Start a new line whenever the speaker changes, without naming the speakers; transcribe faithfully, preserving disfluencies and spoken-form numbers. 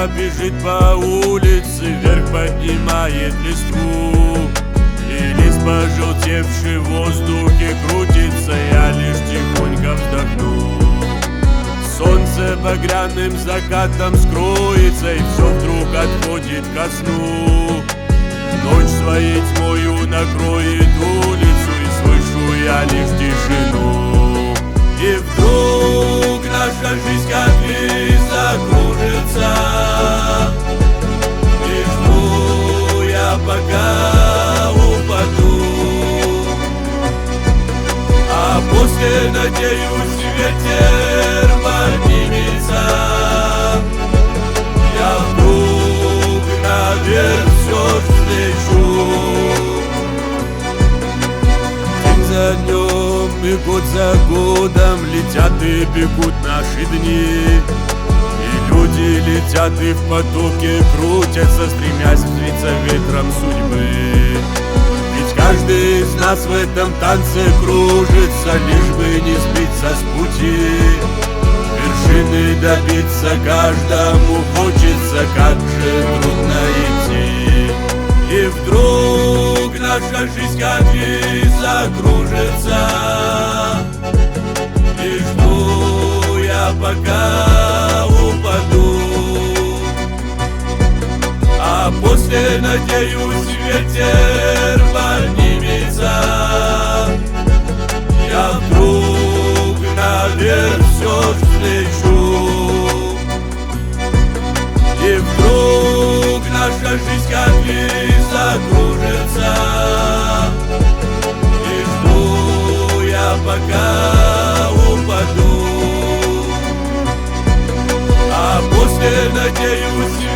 Птичка бежит по улице, вверх поднимает листву, и лист, пожелтевший в воздухе, крутится, я лишь тихонько вздохну. Солнце багряным закатом скроется, и все вдруг отходит ко сну. Ночь своей тьмою накроет улицу, и слышу я лишь тишину. И вдруг наша жизнь как лист закружится, и жду я, пока упаду. А после, надеюсь, ветер поднимется, я вдруг наверх все взлечу. День за днем и год за годом летят и бегут наши дни, и люди летят и в потоке крутятся, стремясь взвиться ветром судьбы. Ведь каждый из нас в этом танце кружится, лишь бы не сбиться с пути. Вершины добиться каждому хочется, как же трудно идти. И вдруг наша жизнь как лист закружится, и жду я, пока упаду. А после, надеюсь, ветер поднимется, я вдруг наверх все взлечу. И вдруг наша жизнь как лист закружится, и жду я, пока упаду. А после, надеюсь,